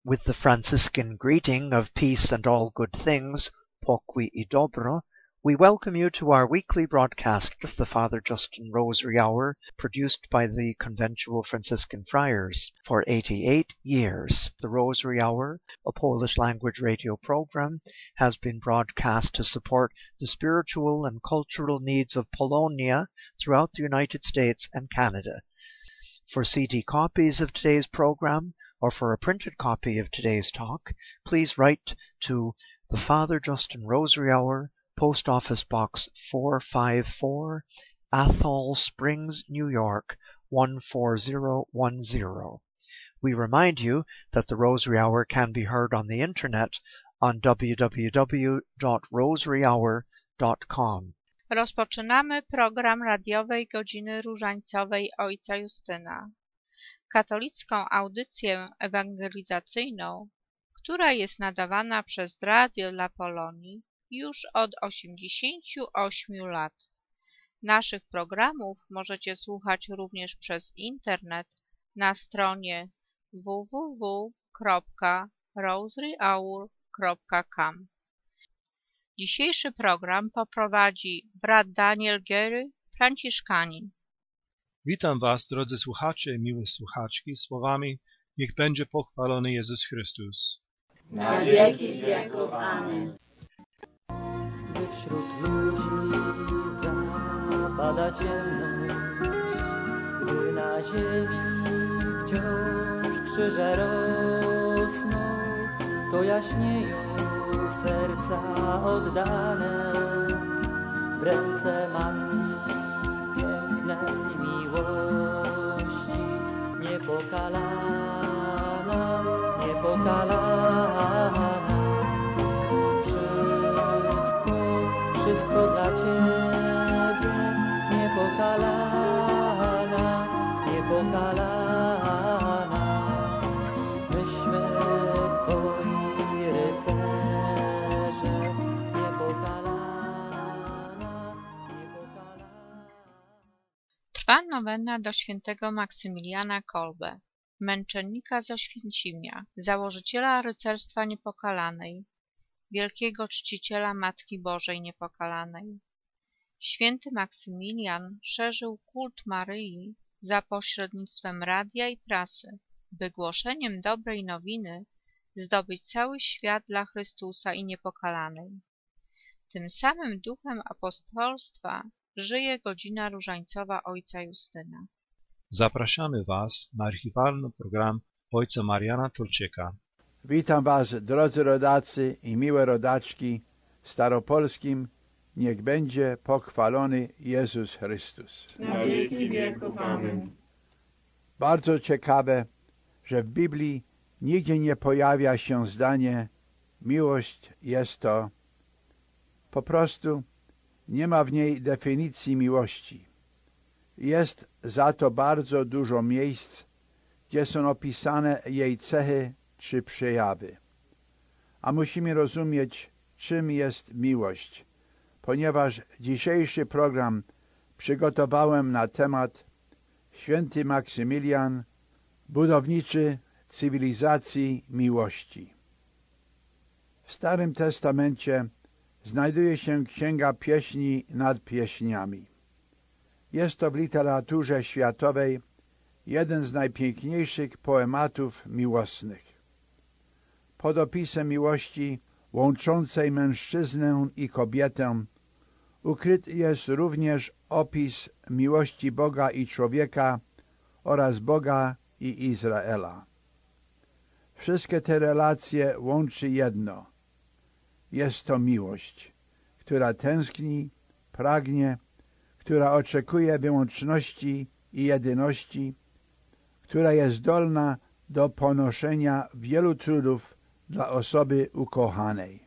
With the Franciscan greeting of peace and all good things, pokój i dobro, we welcome you to our weekly broadcast of the Father Justin Rosary Hour, produced by the Conventual Franciscan Friars for 88 years. The Rosary Hour, a Polish-language radio program, has been broadcast to support the spiritual and cultural needs of Polonia throughout the United States and Canada. For CD copies of today's program, or for a printed copy of today's talk, please write to the Father Justin Rosary Hour, Post Office Box 454, Athol Springs, New York 14010. We remind you that the Rosary Hour can be heard on the internet on www.rosaryhour.com. Rozpoczynamy program radiowej Godziny Różańcowej Ojca Justyna. Katolicką audycję ewangelizacyjną, która jest nadawana przez Radio dla Polonii już od 88 lat. Naszych programów możecie słuchać również przez internet na stronie www.rosaryhour.com. Dzisiejszy program poprowadzi brat Daniel Gery, franciszkanin. Witam Was, drodzy słuchacze i miłe słuchaczki, słowami: niech będzie pochwalony Jezus Chrystus. Na wieki wieków. Amen. Gdy wśród ludzi zapada ciemność, gdy na ziemi wciąż krzyże rosną, to jaśnieją serca oddane w ręce Matki pięknej miłości, niepokalana, niepokalana. Wszystko dla Ciebie, niepokalana, niepokalana. Myśmy Twoi rycerze, niepokalana, niepokalana. Trwa nowena do świętego Maksymiliana Kolbe, męczennika z Oświęcimia, założyciela rycerstwa niepokalanej, wielkiego czciciela Matki Bożej Niepokalanej. Święty Maksymilian szerzył kult Maryi za pośrednictwem radia i prasy, by głoszeniem dobrej nowiny zdobyć cały świat dla Chrystusa i Niepokalanej. Tym samym duchem apostolstwa żyje Godzina Różańcowa Ojca Justyna. Zapraszamy Was na archiwalny program ojca Mariana Tolczyka. Witam Was, drodzy rodacy i miłe rodaczki, w staropolskim niech będzie pochwalony Jezus Chrystus. Na wieki wieków. Amen. Bardzo ciekawe, że w Biblii nigdzie nie pojawia się zdanie miłość jest to. Po prostu nie ma w niej definicji miłości. Jest za to bardzo dużo miejsc, gdzie są opisane jej cechy czy przejawy. A musimy rozumieć, czym jest miłość, ponieważ dzisiejszy program przygotowałem na temat Święty Maksymilian, budowniczy cywilizacji miłości. W Starym Testamencie znajduje się Księga Pieśni nad Pieśniami. Jest to w literaturze światowej jeden z najpiękniejszych poematów miłosnych. Pod opisem miłości łączącej mężczyznę i kobietę ukryty jest również opis miłości Boga i człowieka oraz Boga i Izraela. Wszystkie te relacje łączy jedno. Jest to miłość, która tęskni, pragnie, która oczekuje wyłączności i jedyności, która jest zdolna do ponoszenia wielu trudów dla osoby ukochanej.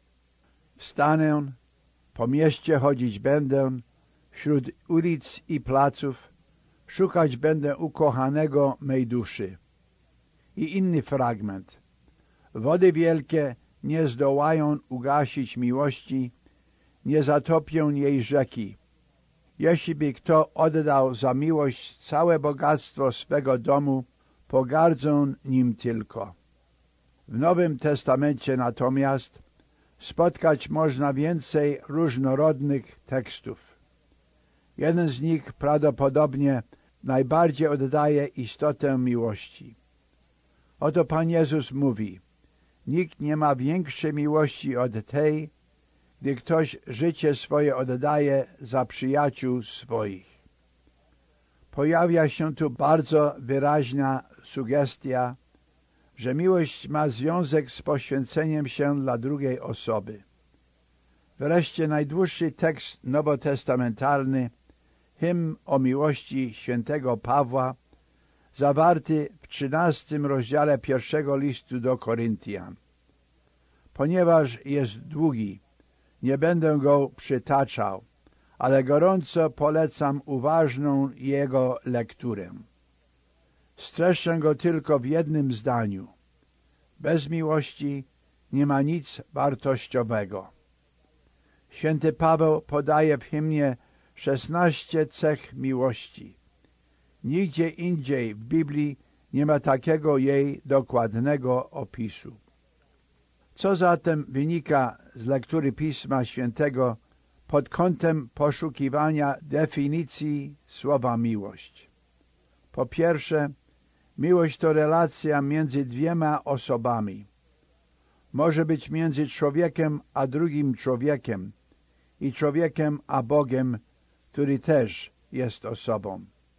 Wstanę, po mieście chodzić będę, wśród ulic i placów, szukać będę ukochanego mej duszy. I inny fragment. Wody wielkie nie zdołają ugasić miłości, nie zatopią jej rzeki. Jeśli by kto oddał za miłość całe bogactwo swego domu, pogardzą nim tylko. W Nowym Testamencie natomiast spotkać można więcej różnorodnych tekstów. Jeden z nich prawdopodobnie najbardziej oddaje istotę miłości. Oto Pan Jezus mówi: nikt nie ma większej miłości od tej, gdy ktoś życie swoje oddaje za przyjaciół swoich. Pojawia się tu bardzo wyraźna sugestia, że miłość ma związek z poświęceniem się dla drugiej osoby. Wreszcie najdłuższy tekst nowotestamentalny, hymn o miłości świętego Pawła, zawarty w 13 rozdziale pierwszego listu do Koryntian. Ponieważ jest długi, nie będę go przytaczał, ale gorąco polecam uważną jego lekturę. Streszczę go tylko w jednym zdaniu. Bez miłości nie ma nic wartościowego. Święty Paweł podaje w hymnie 16 cech miłości. Nigdzie indziej w Biblii nie ma takiego jej dokładnego opisu. Co zatem wynika z lektury Pisma Świętego pod kątem poszukiwania definicji słowa miłość? Po pierwsze, miłość to relacja między dwiema osobami. Może być między człowiekiem a drugim człowiekiem i człowiekiem a Bogiem, który też jest osobą.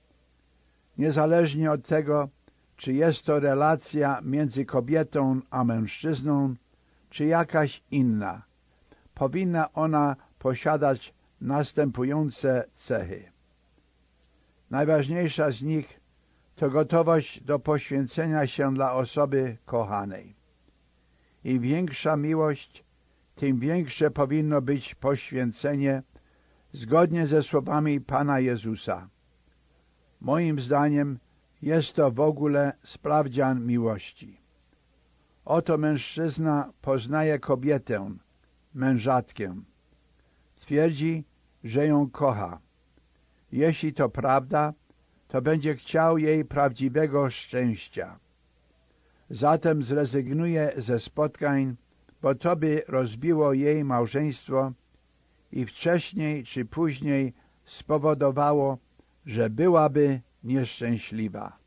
Niezależnie od tego, czy jest to relacja między kobietą a mężczyzną, czy jakaś inna, powinna ona posiadać następujące cechy. Najważniejsza z nich to gotowość do poświęcenia się dla osoby kochanej. Im większa miłość, tym większe powinno być poświęcenie zgodnie ze słowami Pana Jezusa. Moim zdaniem jest to w ogóle sprawdzian miłości. Oto mężczyzna poznaje kobietę, mężatkę. Twierdzi, że ją kocha. Jeśli to prawda, to będzie chciał jej prawdziwego szczęścia. Zatem zrezygnuje ze spotkań, bo to by rozbiło jej małżeństwo i wcześniej czy później spowodowało, że byłaby nieszczęśliwa.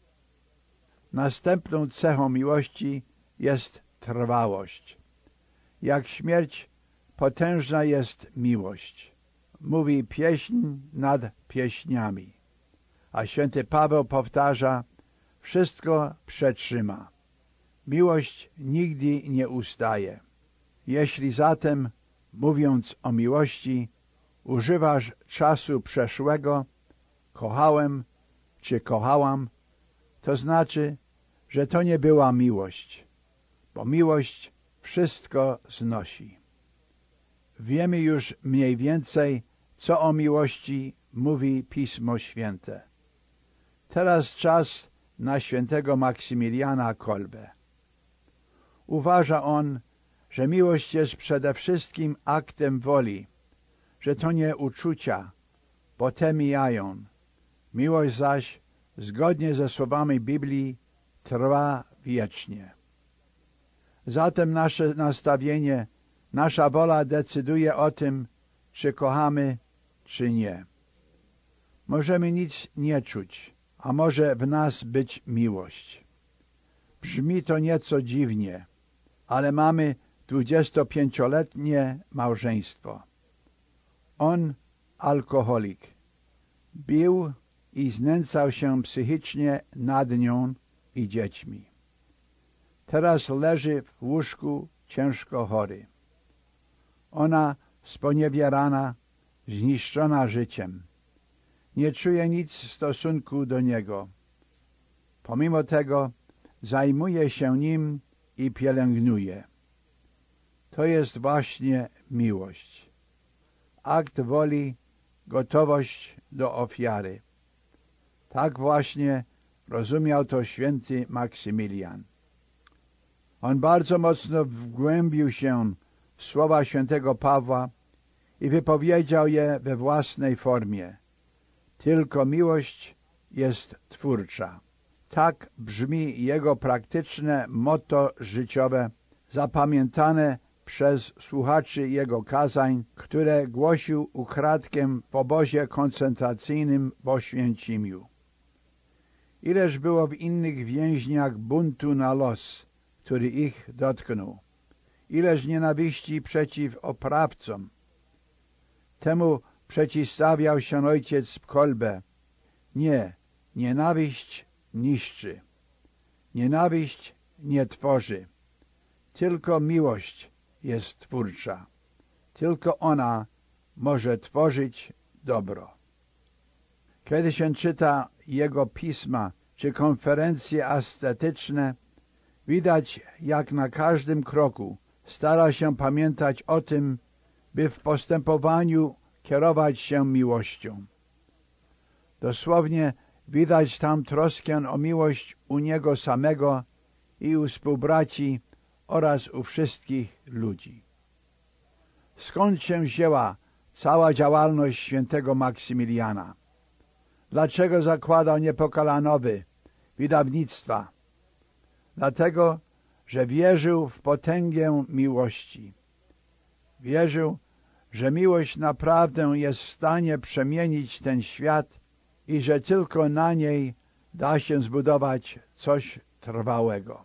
Następną cechą miłości jest trwałość. Jak śmierć, potężna jest miłość. Mówi pieśń nad pieśniami. A święty Paweł powtarza: wszystko przetrzyma. Miłość nigdy nie ustaje. Jeśli zatem, mówiąc o miłości, używasz czasu przeszłego, kochałem czy kochałam, to znaczy, że to nie była miłość, bo miłość wszystko znosi. Wiemy już mniej więcej, co o miłości mówi Pismo Święte. Teraz czas na świętego Maksymiliana Kolbę. Uważa on, że miłość jest przede wszystkim aktem woli, że to nie uczucia, bo te mijają. Miłość zaś, zgodnie ze słowami Biblii, trwa wiecznie. Zatem nasze nastawienie, nasza wola decyduje o tym, czy kochamy, czy nie. Możemy nic nie czuć, a może w nas być miłość. Brzmi to nieco dziwnie, ale mamy 25-letnie małżeństwo. On alkoholik. Bił i znęcał się psychicznie nad nią i dziećmi. Teraz leży w łóżku ciężko chory. Ona sponiewierana, zniszczona życiem. Nie czuje nic w stosunku do niego. Pomimo tego zajmuje się nim i pielęgnuje. To jest właśnie miłość. Akt woli, gotowość do ofiary. Tak właśnie rozumiał to święty Maksymilian. On bardzo mocno wgłębił się w słowa świętego Pawła i wypowiedział je we własnej formie. Tylko miłość jest twórcza. Tak brzmi jego praktyczne motto życiowe, zapamiętane przez słuchaczy jego kazań, które głosił ukradkiem w obozie koncentracyjnym w Oświęcimiu. Ileż było w innych więźniach buntu na los, który ich dotknął. Ileż nienawiści przeciw oprawcom. Temu przeciwstawiał się ojciec Kolbe. Nie, nienawiść niszczy. Nienawiść nie tworzy. Tylko miłość jest twórcza. Tylko ona może tworzyć dobro. Kiedy się czyta jego pisma czy konferencje ascetyczne, widać, jak na każdym kroku stara się pamiętać o tym, by w postępowaniu kierować się miłością. Dosłownie widać tam troskę o miłość u niego samego i u współbraci oraz u wszystkich ludzi. Skąd się wzięła cała działalność świętego Maksymiliana? Dlaczego zakładał Niepokalanowy wydawnictwa? Dlatego, że wierzył w potęgę miłości. Wierzył, że miłość naprawdę jest w stanie przemienić ten świat i że tylko na niej da się zbudować coś trwałego.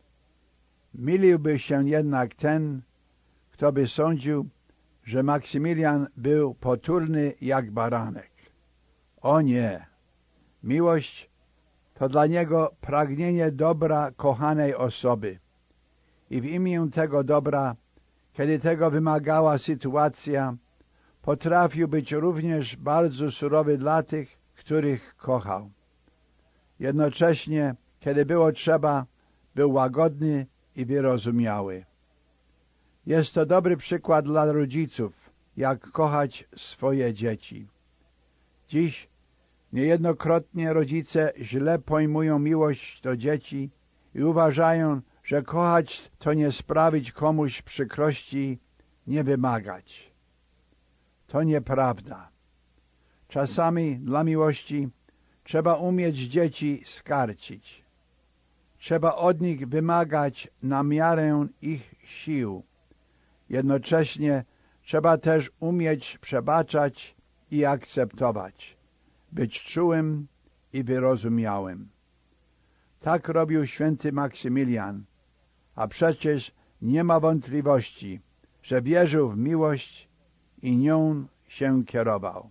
Myliłby się jednak ten, kto by sądził, że Maksymilian był potulny jak baranek. O nie! Miłość to dla niego pragnienie dobra kochanej osoby. I w imię tego dobra, kiedy tego wymagała sytuacja, potrafił być również bardzo surowy dla tych, których kochał. Jednocześnie, kiedy było trzeba, był łagodny i wyrozumiały. Jest to dobry przykład dla rodziców, jak kochać swoje dzieci. Dziś niejednokrotnie rodzice źle pojmują miłość do dzieci i uważają, że kochać to nie sprawić komuś przykrości, nie wymagać. To nieprawda. Czasami dla miłości trzeba umieć dzieci skarcić. Trzeba od nich wymagać na miarę ich sił. Jednocześnie trzeba też umieć przebaczać i akceptować, być czułym i wyrozumiałym. Tak robił święty Maksymilian, a przecież nie ma wątpliwości, że wierzył w miłość i nią się kierował.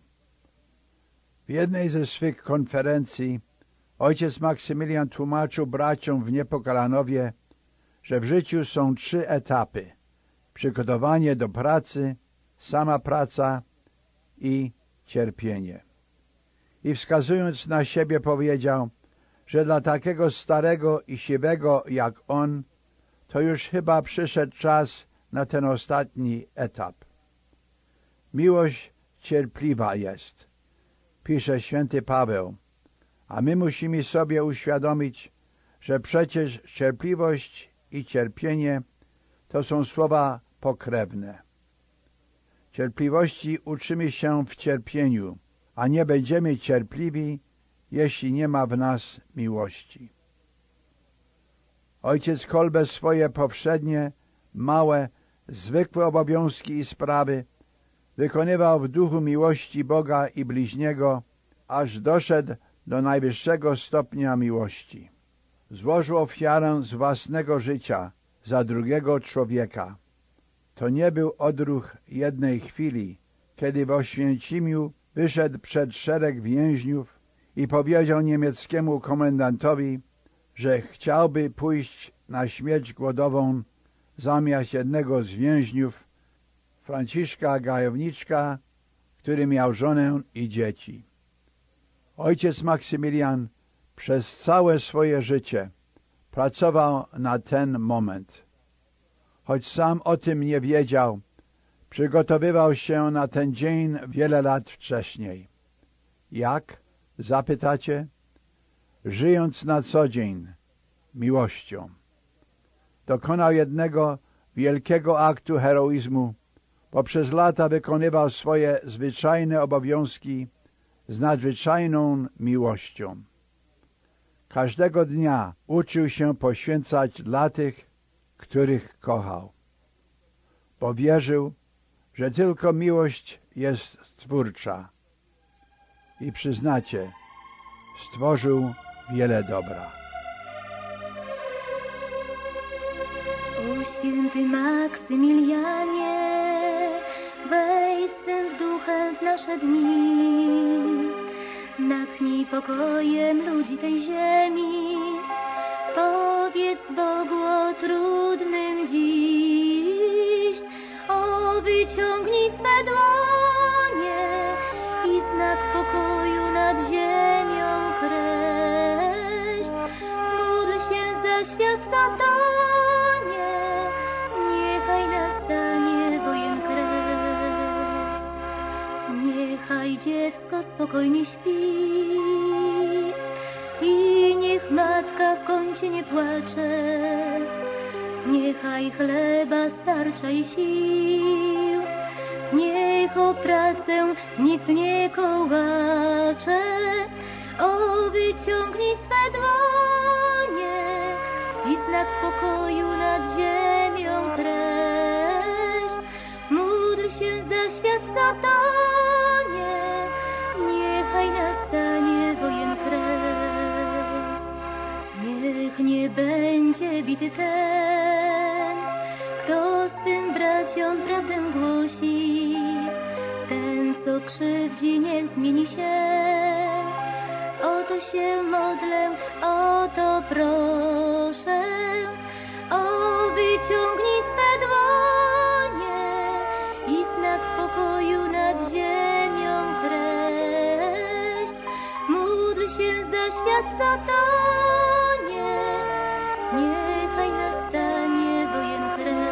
W jednej ze swych konferencji ojciec Maksymilian tłumaczył braciom w Niepokalanowie, że w życiu są 3 etapy: przygotowanie do pracy, sama praca i cierpienie. I wskazując na siebie powiedział, że dla takiego starego i siwego jak on, to już chyba przyszedł czas na ten ostatni etap. Miłość cierpliwa jest, pisze święty Paweł, a my musimy sobie uświadomić, że przecież cierpliwość i cierpienie to są słowa pokrewne. Cierpliwości uczymy się w cierpieniu, a nie będziemy cierpliwi, jeśli nie ma w nas miłości. Ojciec Kolbe swoje powszednie, małe, zwykłe obowiązki i sprawy wykonywał w duchu miłości Boga i bliźniego, aż doszedł do najwyższego stopnia miłości. Złożył ofiarę z własnego życia za drugiego człowieka. To nie był odruch jednej chwili, kiedy w Oświęcimiu wyszedł przed szereg więźniów i powiedział niemieckiemu komendantowi, że chciałby pójść na śmierć głodową zamiast jednego z więźniów, Franciszka Gajowniczka, który miał żonę i dzieci. Ojciec Maksymilian przez całe swoje życie pracował na ten moment. Choć sam o tym nie wiedział, przygotowywał się na ten dzień wiele lat wcześniej. Jak? Zapytacie? Żyjąc na co dzień miłością. Dokonał jednego wielkiego aktu heroizmu, bo przez lata wykonywał swoje zwyczajne obowiązki z nadzwyczajną miłością. Każdego dnia uczył się poświęcać dla tych, których kochał, bo wierzył, że tylko miłość jest stwórcza. I przyznacie, stworzył wiele dobra. O święty Maksymilianie, wejdź swym duchem w nasze dni, natchnij pokojem ludzi tej ziemi, powiedz Bogu o trudnym dziś, o wyciągnij swe dłonie i znak pokoju nad ziemią kreść, módl się za świat, co tonie, niechaj nastanie wojen kres, niechaj dziecko spokojnie śpi i niech matka w kącie nie płacze, niechaj chleba starcza i sił, niech o pracę nikt nie kołacze, o wyciągnij swe dłonie i znak pokoju nad ziemią treść, módl się za świat, co tonie, niechaj nastanie wojen kres, niech nie będzie bity ten, kto swym braciom prawdę głosi, ten, co krzywdzi, niech zmieni się. O to się modlę, o to proszę, o wyciągnij swe dłonie i znak pokoju nad ziemią kreść, módl się za świat, co tonie, niechaj nastanie wojen kres.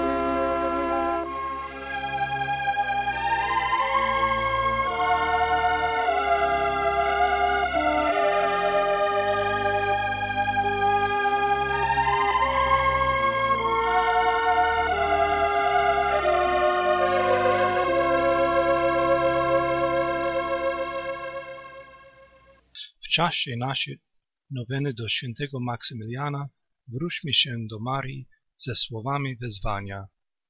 W czasie naszej noweny do świętego Maksymiliana wróćmy się do Marii ze słowami wezwania.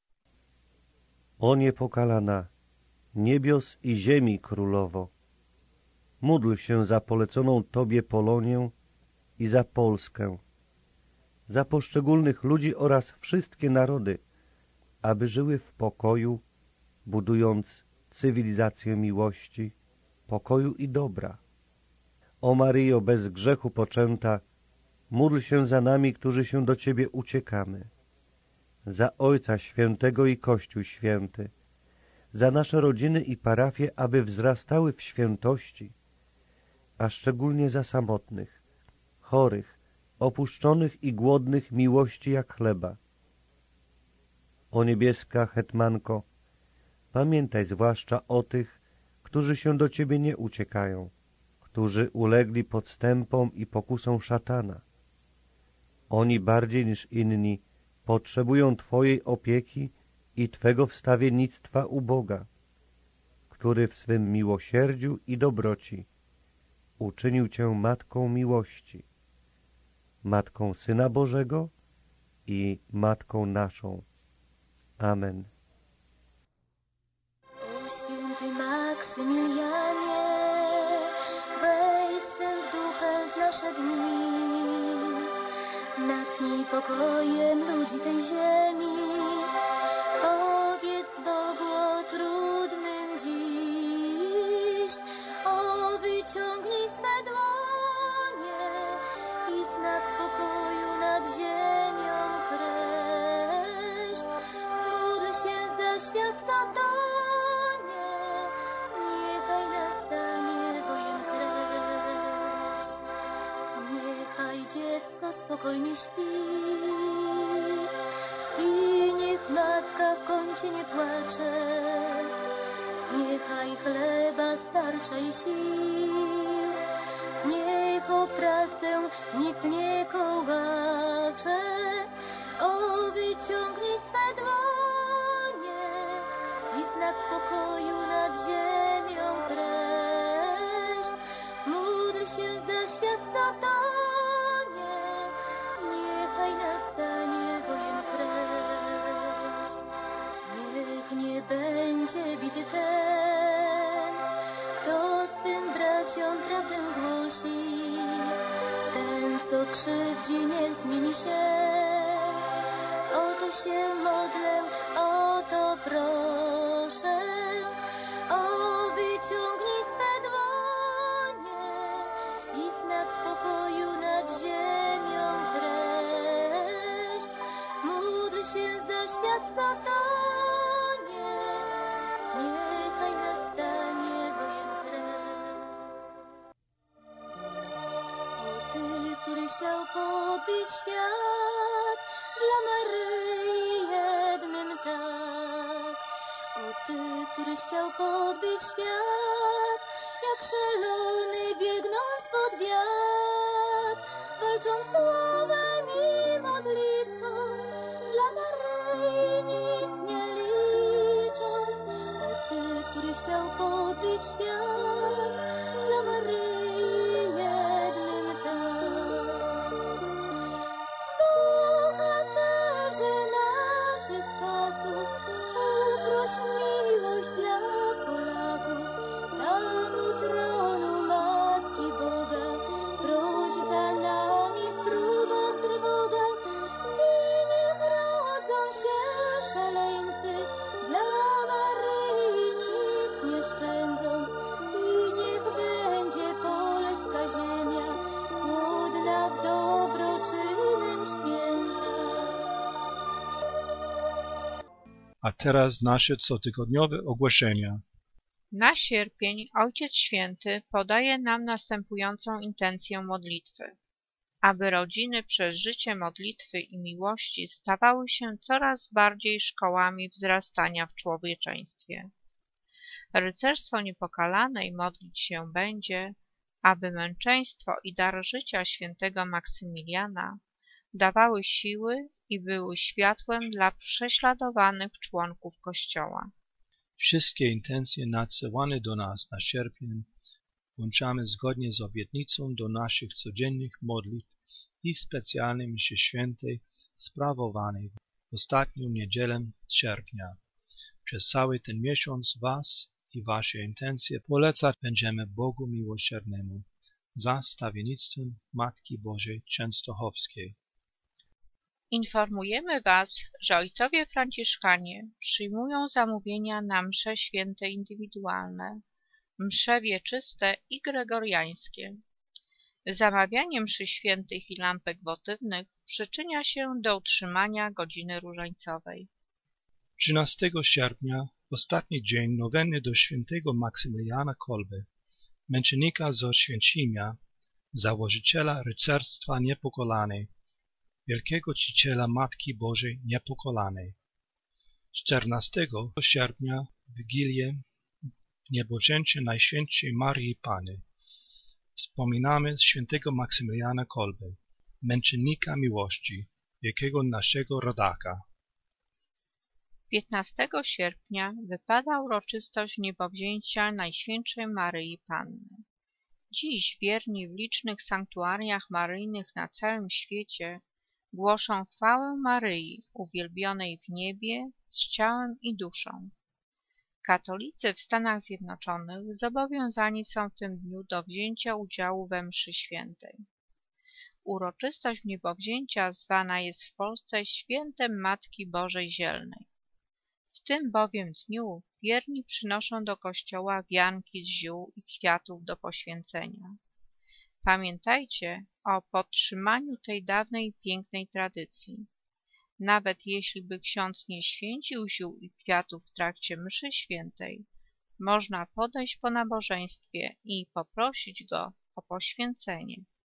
O niepokalana, niebios i ziemi królowo, módl się za poleconą Tobie Polonię i za Polskę, za poszczególnych ludzi oraz wszystkie narody, aby żyły w pokoju, budując cywilizację miłości, pokoju i dobra. O Maryjo, bez grzechu poczęta, módl się za nami, którzy się do Ciebie uciekamy, za Ojca Świętego i Kościół Święty, za nasze rodziny i parafie, aby wzrastały w świętości, a szczególnie za samotnych, chorych, opuszczonych i głodnych miłości jak chleba. O niebieska hetmanko, pamiętaj zwłaszcza o tych, którzy się do Ciebie nie uciekają, którzy ulegli podstępom i pokusom szatana. Oni bardziej niż inni potrzebują Twojej opieki i Twego wstawiennictwa u Boga, który w swym miłosierdziu i dobroci uczynił Cię Matką miłości, Matką Syna Bożego i Matką naszą. Amen. O święty Maksymilianie, wejdź swym duchem w nasze dni, natchnij pokojem ludzi tej ziemi, powiedz Bogu o trudnym dziś, o wyciągnij swe dłonie i znak pokoju nad ziemią kreść, módl się za świat, co tonie, niechaj nastanie wojen kres, niechaj dziecko spokojnie śpi i niech matka w kącie nie płacze, niechaj chleba starcza i sił, niech o pracę nikt nie kołacze, o wyciągnij swe dłonie i znak pokoju nad ziemią kreść, módl się za świat, co to będzie ten, kto swym braciom prawdę głosi. Ten, co krzywdzi, niech zmieni się. O to się modlę, o to proszę. O, wyciągnij swe dłonie i znak pokoju nad ziemią treść. Módl się za świat, co tonie, niechaj nastanie wojen kres. O Ty, któryś chciał podbić świat, dla Maryi jednym tak. O Ty, któryś chciał podbić świat, jak szalony biegnąc pod wiatr, walcząc słowem i modlitwą, dla Maryi nic nie licząc. O Ty, któryś chciał podbić świat, dla Maryi jednym tak. Bohaterze naszych czasów, uproś miłość dla Polaków. Tam u tronu Matki Boga, proś za nami w próbach, trwogach. I niech rodzą się szaleńcy, dla Maryi nic nie szczędząc. I niech będzie polska ziemia, płodna w dobroczynem święta. A teraz nasze cotygodniowe ogłoszenia. Na sierpień Ojciec Święty podaje nam następującą intencję modlitwy. Aby rodziny przez życie modlitwy i miłości stawały się coraz bardziej szkołami wzrastania w człowieczeństwie. Rycerstwo Niepokalanej modlić się będzie, aby męczeństwo i dar życia świętego Maksymiliana dawały siły i były światłem dla prześladowanych członków Kościoła. Wszystkie intencje nadsyłane do nas na sierpień włączamy zgodnie z obietnicą do naszych codziennych modlitw i specjalnej mszy świętej sprawowanej w ostatnią niedzielę sierpnia. Przez cały ten miesiąc Was i Wasze intencje polecać będziemy Bogu Miłosiernemu za stawiennictwem Matki Bożej Częstochowskiej. Informujemy Was, że ojcowie franciszkanie przyjmują zamówienia na msze święte indywidualne, msze wieczyste i gregoriańskie. Zamawianie mszy świętych i lampek wotywnych przyczynia się do utrzymania godziny różańcowej. 13 sierpnia, ostatni dzień noweny do świętego Maksymiliana Kolby, męczennika z Oświęcimia, założyciela rycerstwa Niepokalanej, wielkiego czciciela Matki Bożej Niepokalanej. 14 sierpnia, Wigilię Niebożęcie Najświętszej Maryi Panny. Wspominamy świętego Maksymiliana Kolby, męczennika miłości, wielkiego naszego rodaka. 15 sierpnia wypada uroczystość niebowzięcia Najświętszej Maryi Panny. Dziś wierni w licznych sanktuariach maryjnych na całym świecie głoszą chwałę Maryi, uwielbionej w niebie z ciałem i duszą. Katolicy w Stanach Zjednoczonych zobowiązani są w tym dniu do wzięcia udziału we mszy świętej. Uroczystość niebowzięcia zwana jest w Polsce świętem Matki Bożej Zielnej. W tym bowiem dniu wierni przynoszą do kościoła wianki z ziół i kwiatów do poświęcenia. Pamiętajcie o podtrzymaniu tej dawnej pięknej tradycji. Nawet jeśli by ksiądz nie święcił ziół i kwiatów w trakcie mszy świętej, można podejść po nabożeństwie i poprosić go o poświęcenie.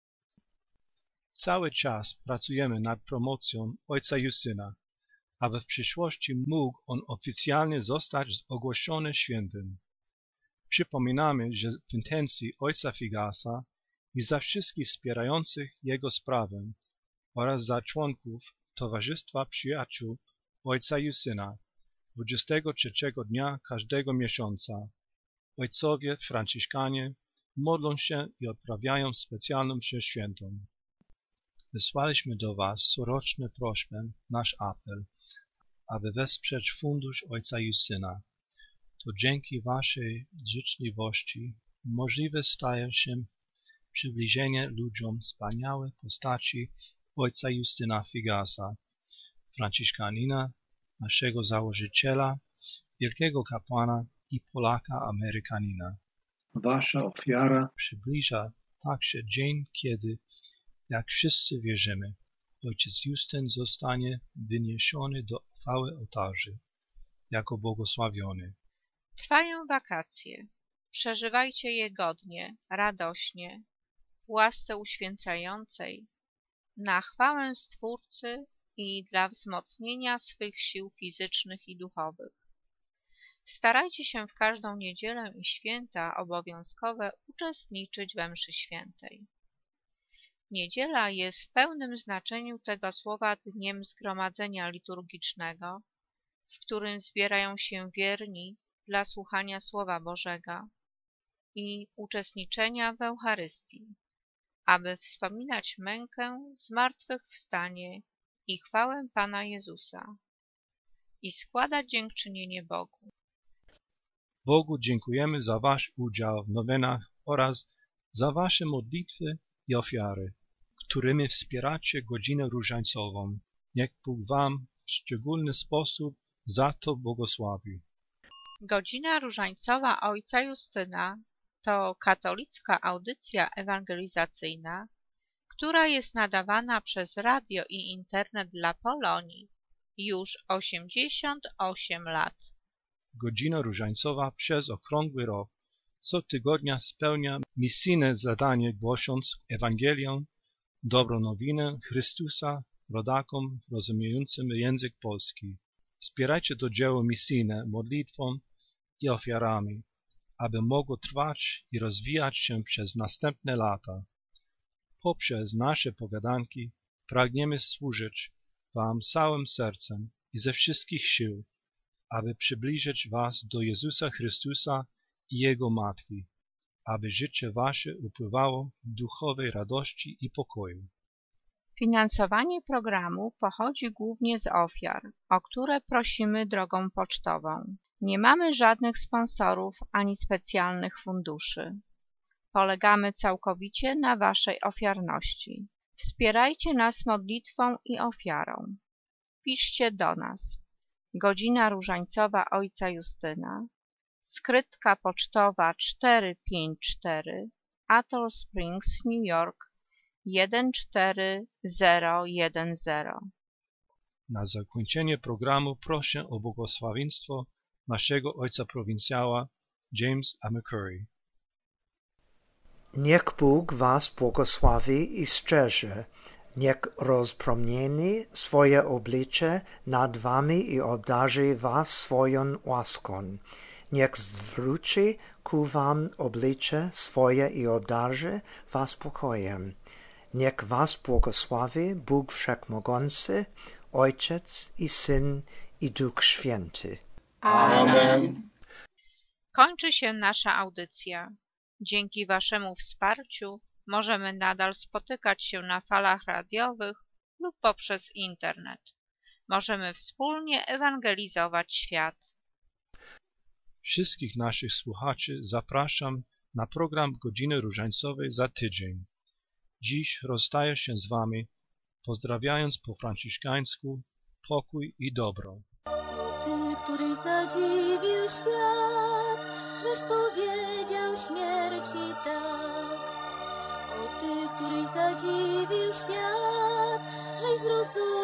Cały czas pracujemy nad promocją ojca Justyna, aby w przyszłości mógł on oficjalnie zostać ogłoszony świętym. Przypominamy, że w intencji ojca Figasa i za wszystkich wspierających jego sprawę oraz za członków Towarzystwa Przyjaciół ojca Justyna 23 dnia każdego miesiąca ojcowie franciszkanie modlą się i odprawiają specjalną mszę świętą. Wysłaliśmy do Was coroczny prośbę, nasz apel, aby wesprzeć fundusz ojca Justyna. to dzięki waszej życzliwości możliwe staje się przybliżenie ludziom wspaniałej postaci ojca Justyna Figasa, franciszkanina, naszego założyciela, wielkiego kapłana i Polaka-Amerykanina. Wasza ofiara przybliża także dzień, kiedy, jak wszyscy wierzymy, ojciec Justyn zostanie wyniesiony do chwały ołtarzy, jako błogosławiony. Trwają wakacje. Przeżywajcie je godnie, radośnie, w łasce uświęcającej, na chwałę Stwórcy i dla wzmocnienia swych sił fizycznych i duchowych. Starajcie się w każdą niedzielę i święta obowiązkowe uczestniczyć we mszy świętej. Niedziela jest w pełnym znaczeniu tego słowa dniem zgromadzenia liturgicznego, w którym zbierają się wierni dla słuchania Słowa Bożego i uczestniczenia w Eucharystii, aby wspominać mękę, zmartwychwstanie i chwałę Pana Jezusa i składać dziękczynienie Bogu. Bogu dziękujemy za wasz udział w nowinach oraz za wasze modlitwy i ofiary, którymi wspieracie godzinę różańcową. Niech Bóg wam w szczególny sposób za to błogosławi. Godzina różańcowa ojca Justyna to katolicka audycja ewangelizacyjna, która jest nadawana przez radio i internet dla Polonii już 88 lat. Godzina różańcowa przez okrągły rok co tygodnia spełnia misyjne zadanie, głosząc Ewangelię, dobrą nowinę Chrystusa rodakom rozumiejącym język polski. Wspierajcie to dzieło misyjne modlitwą i ofiarami, aby mogło trwać i rozwijać się przez następne lata. Poprzez nasze pogadanki pragniemy służyć wam całym sercem i ze wszystkich sił, aby przybliżyć was do Jezusa Chrystusa i Jego Matki, aby życie wasze upływało w duchowej radości i pokoju. Finansowanie programu pochodzi głównie z ofiar, o które prosimy drogą pocztową. Nie mamy żadnych sponsorów ani specjalnych funduszy. Polegamy całkowicie na waszej ofiarności. Wspierajcie nas modlitwą i ofiarą. Piszcie do nas. Godzina różańcowa ojca Justyna, skrytka pocztowa 454, Atoll Springs, New York 14010. Na zakończenie programu proszę o błogosławieństwo naszego ojca prowincjała James A. McCurry. Niech Bóg was błogosławi i strzeże. Niech rozpromieni swoje oblicze nad wami i obdarzy was swoją łaską. Niech zwróci ku wam oblicze swoje i obdarzy was pokojem. Niech was błogosławi Bóg Wszechmogący, Ojciec i Syn i Duch Święty. Amen. Kończy się nasza audycja. Dzięki waszemu wsparciu możemy nadal spotykać się na falach radiowych lub poprzez internet. Możemy wspólnie ewangelizować świat. Wszystkich naszych słuchaczy zapraszam na program Godziny Różańcowej za tydzień. Dziś rozstaję się z wami, pozdrawiając po franciszkańsku pokój i dobro. Ty, któryś zadziwił świat, żeś powiedział śmierci tak. O Ty, któryś zadziwił świat, żeś zrozumiał